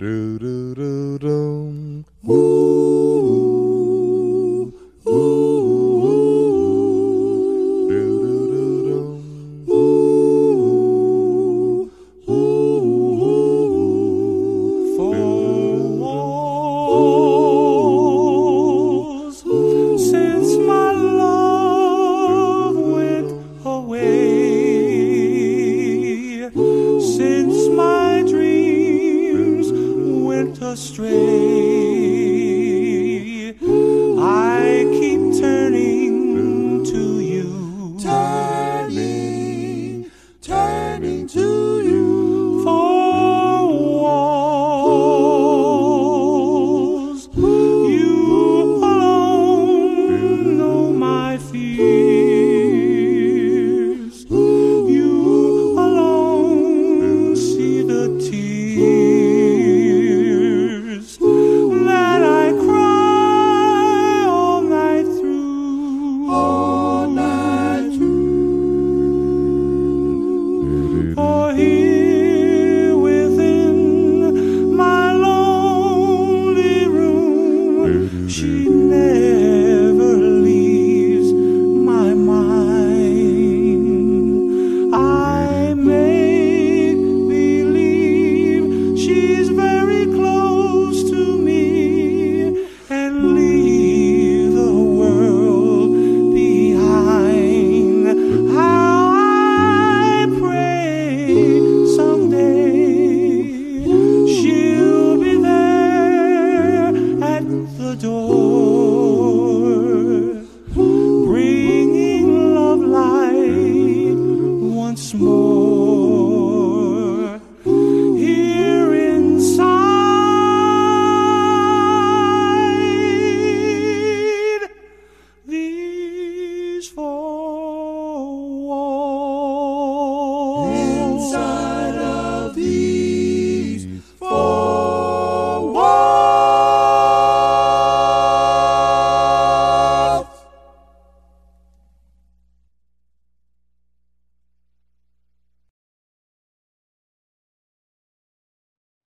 Do do do do. Ooh, ooh, ooh. Do do do do. Ooh, ooh, ooh. Four walls since my love went away, since my dreams went astray. I keep turning to you, turning to you. four walls. You alone know my fears. You alone see the tears that I cry all night through. All night through. For here within my lonely room, she never leaves my mind. I make believe she's very close to me and leave the world behind. How I pray someday she'll be there at the door, bringing love light once more. Here inside these four walls. Inside